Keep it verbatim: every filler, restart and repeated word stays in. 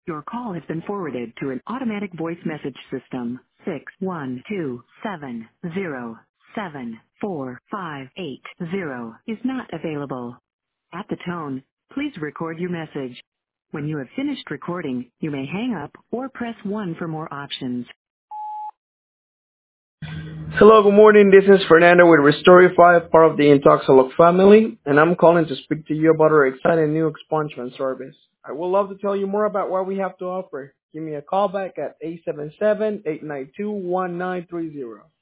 Your call has been forwarded to an automatic voice message system. Six one two seven zero seven four five eight zero is not available. At the tone, please record your message. When you have finished recording, you may hang up or press one for more options. Hello, good morning. This is Fernando with Restorify, part of the Intoxalog family, and I'm calling to speak to you about our exciting new expungement service. I would love to tell you more about what we have to offer. Give me a call back at eight seven seven, eight nine two, one nine three zero.